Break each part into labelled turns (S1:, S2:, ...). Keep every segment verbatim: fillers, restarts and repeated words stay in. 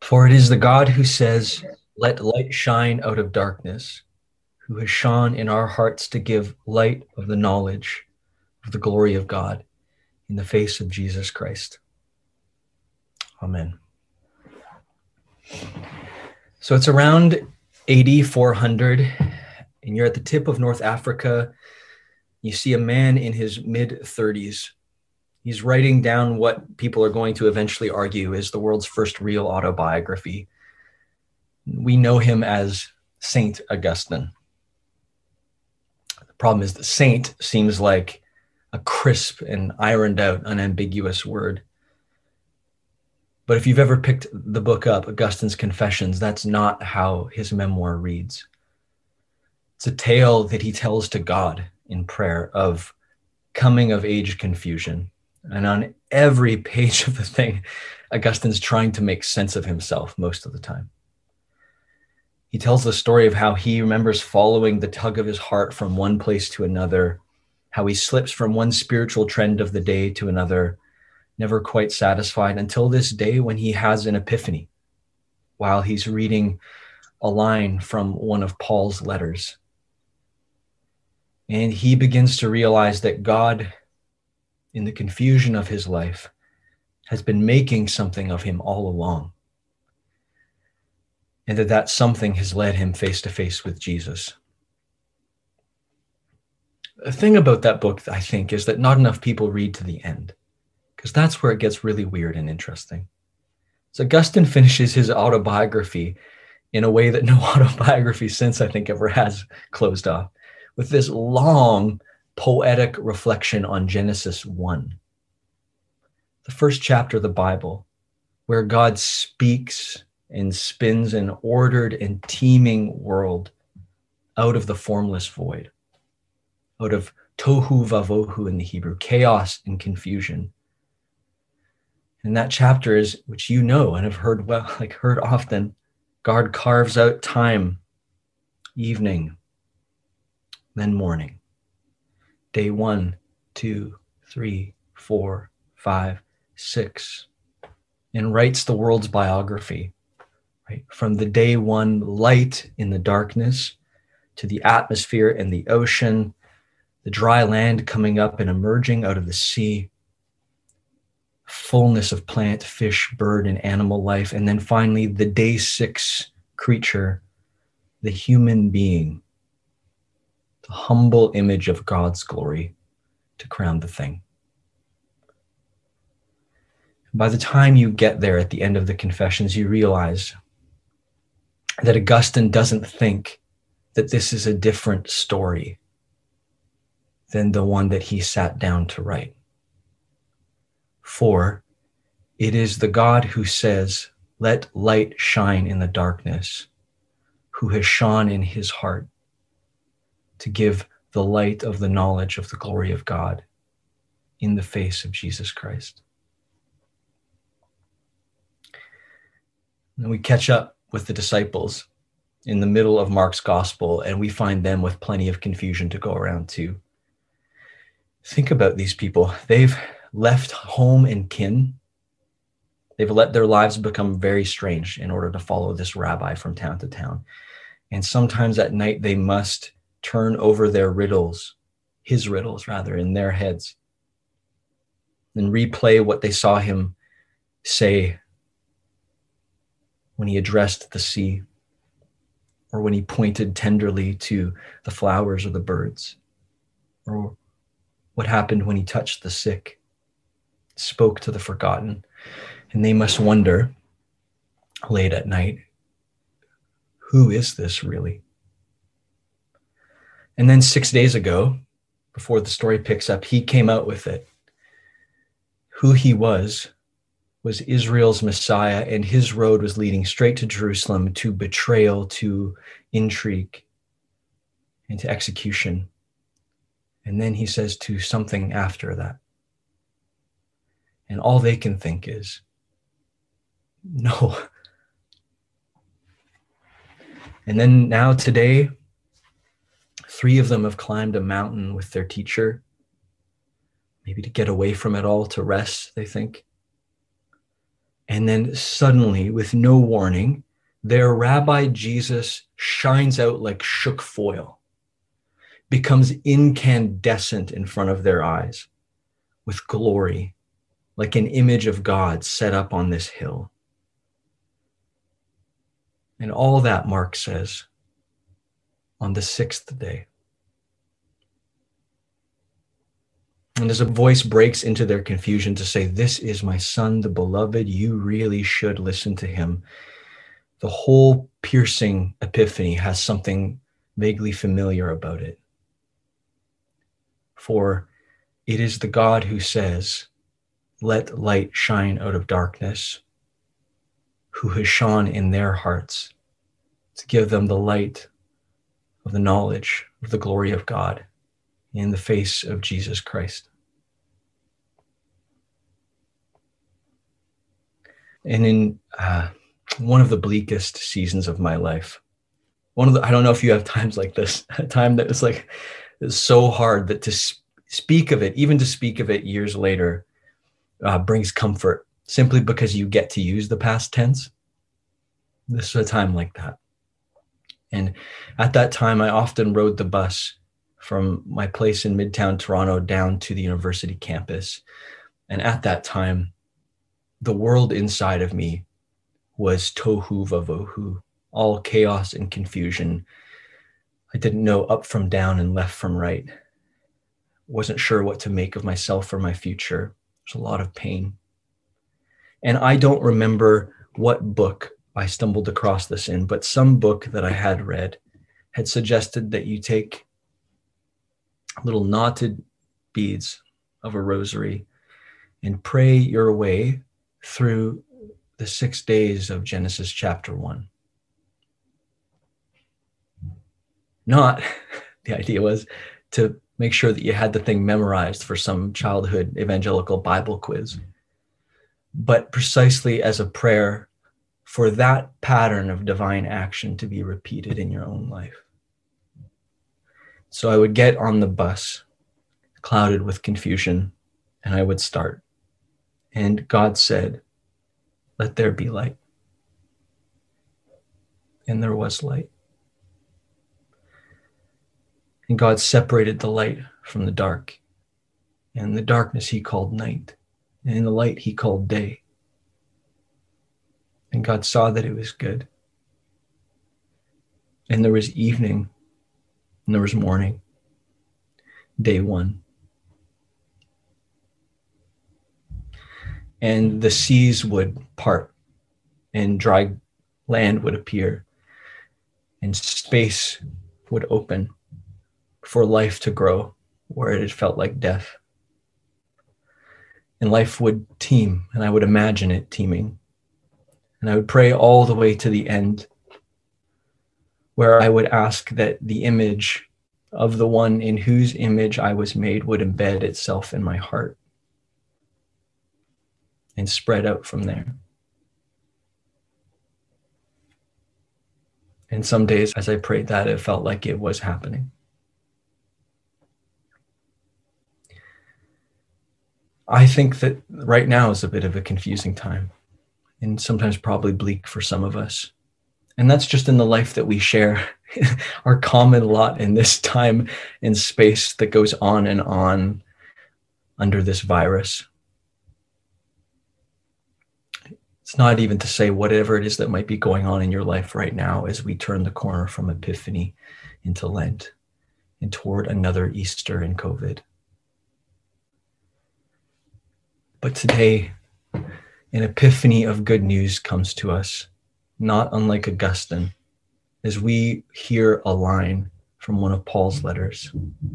S1: For it is the God who says, "Let light shine out of darkness," who has shone in our hearts to give light of the knowledge of the glory of God in the face of Jesus Christ. Amen. So it's around A D four hundred, and you're at the tip of North Africa. You see a man in his mid thirties. He's writing down what people are going to eventually argue is the world's first real autobiography. We know him as Saint Augustine. The problem is that saint seems like a crisp and ironed out, unambiguous word. But if you've ever picked the book up, Augustine's Confessions, that's not how his memoir reads. It's a tale that he tells to God in prayer of coming of age confusion. And on every page of the thing, Augustine's trying to make sense of himself most of the time. He tells the story of how he remembers following the tug of his heart from one place to another, how he slips from one spiritual trend of the day to another, never quite satisfied until this day when he has an epiphany while he's reading a line from one of Paul's letters. And he begins to realize that God, in the confusion of his life, has been making something of him all along. And that that something has led him face to face with Jesus. The thing about that book, I think, is that not enough people read to the end, because that's where it gets really weird and interesting. So Augustine finishes his autobiography in a way that no autobiography since, I think, ever has closed off, with this long poetic reflection on Genesis one, the first chapter of the Bible, where God speaks and spins an ordered and teeming world out of the formless void, out of tohu vavohu in the Hebrew, chaos and confusion. And that chapter is, which you know and have heard well, like heard often, God carves out time, evening, then morning. Day one, two, three, four, five, six, and writes the world's biography, right? From the day one light in the darkness to the atmosphere and the ocean, the dry land coming up and emerging out of the sea, fullness of plant, fish, bird, and animal life. And then finally, the day six creature, the human being, the humble image of God's glory to crown the thing. By the time you get there at the end of the Confessions, you realize that Augustine doesn't think that this is a different story than the one that he sat down to write. For it is the God who says, "Let light shine in the darkness," who has shone in his heart to give the light of the knowledge of the glory of God in the face of Jesus Christ. And we catch up with the disciples in the middle of Mark's gospel, and we find them with plenty of confusion to go around too. Think about these people. They've left home and kin. They've let their lives become very strange in order to follow this rabbi from town to town. And sometimes at night they must turn over their riddles, his riddles rather, in their heads, and replay what they saw him say when he addressed the sea, or when he pointed tenderly to the flowers or the birds, or what happened when he touched the sick, spoke to the forgotten. And they must wonder late at night, who is this really? And then six days ago, before the story picks up, he came out with it. Who he was was Israel's Messiah, and his road was leading straight to Jerusalem, to betrayal, to intrigue, and to execution. And then he says to something after that. And all they can think is, no. And then now today, three of them have climbed a mountain with their teacher, maybe to get away from it all, to rest, they think. And then suddenly, with no warning, their Rabbi Jesus shines out like shook foil, becomes incandescent in front of their eyes with glory, like an image of God set up on this hill. And all that, Mark says, on the sixth day. And as a voice breaks into their confusion to say, "This is my son, the beloved, you really should listen to him," the whole piercing epiphany has something vaguely familiar about it. For it is the God who says, "Let light shine out of darkness," who has shone in their hearts to give them the light of the knowledge of the glory of God in the face of Jesus Christ. And in uh, one of the bleakest seasons of my life, one of the, I don't know if you have times like this, a time that was like, it's so hard that to sp- speak of it, even to speak of it years later, uh, brings comfort simply because you get to use the past tense. This was a time like that. And at that time, I often rode the bus from my place in Midtown Toronto down to the university campus. And at that time, the world inside of me was tohu vavohu, all chaos and confusion. I didn't know up from down and left from right. Wasn't sure what to make of myself or my future. There's a lot of pain. And I don't remember what book I stumbled across this in, but some book that I had read had suggested that you take little knotted beads of a rosary and pray your way through the six days of Genesis chapter one. Not, the idea was to make sure that you had the thing memorized for some childhood evangelical Bible quiz, but precisely as a prayer for that pattern of divine action to be repeated in your own life. So I would get on the bus, clouded with confusion, and I would start. And God said, "Let there be light." And there was light. And God separated the light from the dark. And the darkness he called night. And in the light he called day. And God saw that it was good. And there was evening, and there was morning, day one. And the seas would part, and dry land would appear, and space would open for life to grow where it had felt like death. And life would teem, and I would imagine it teeming. And I would pray all the way to the end, where I would ask that the image of the one in whose image I was made would embed itself in my heart and spread out from there. And some days as I prayed that, it felt like it was happening. I think that right now is a bit of a confusing time, and sometimes probably bleak for some of us. And that's just in the life that we share, our common lot in this time and space that goes on and on under this virus. It's not even to say whatever it is that might be going on in your life right now as we turn the corner from Epiphany into Lent and toward another Easter in COVID. But today, an epiphany of good news comes to us, not unlike Augustine, as we hear a line from one of Paul's letters.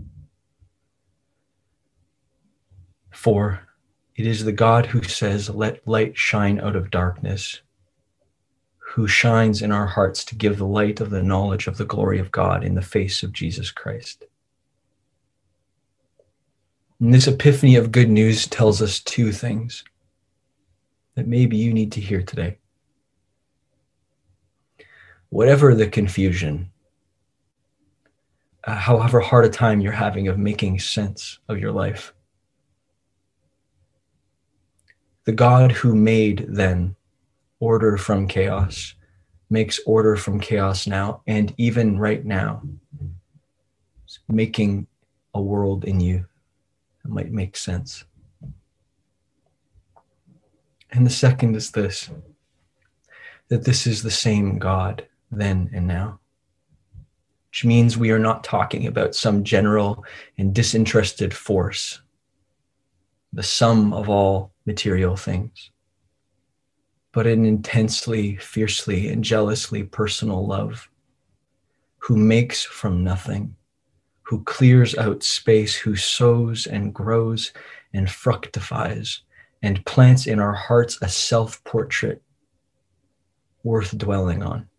S1: For it is the God who says, "Let light shine out of darkness," who shines in our hearts to give the light of the knowledge of the glory of God in the face of Jesus Christ. And this epiphany of good news tells us two things that maybe you need to hear today. Whatever the confusion, uh, however hard a time you're having of making sense of your life, the God who made then order from chaos, makes order from chaos now, and even right now, making a world in you that might make sense. And the second is this, that this is the same God then and now, which means we are not talking about some general and disinterested force, the sum of all material things, but an intensely, fiercely, and jealously personal love, who makes from nothing, who clears out space, who sows and grows and fructifies and plants in our hearts a self-portrait worth dwelling on.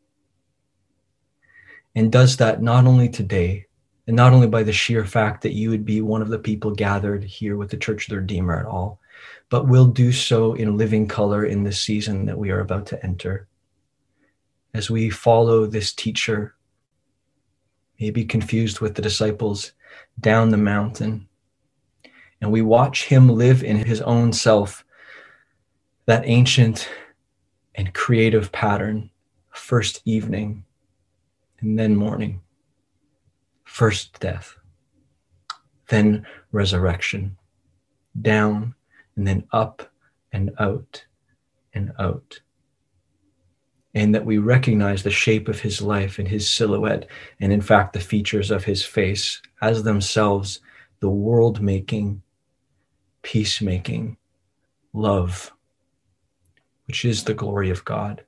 S1: And does that not only today, and not only by the sheer fact that you would be one of the people gathered here with the Church of the Redeemer at all, but will do so in living color in this season that we are about to enter. As we follow this teacher, maybe confused with the disciples, down the mountain, and we watch him live in his own self, that ancient and creative pattern, first evening and then morning, first death, then resurrection, down and then up and out and out. And that we recognize the shape of his life and his silhouette, and in fact the features of his face as themselves the world-making, peacemaking love, which is the glory of God.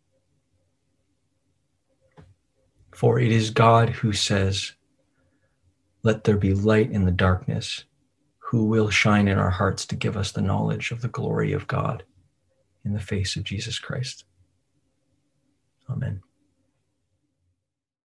S1: For it is God who says, "Let there be light in the darkness," who will shine in our hearts to give us the knowledge of the glory of God in the face of Jesus Christ. Amen.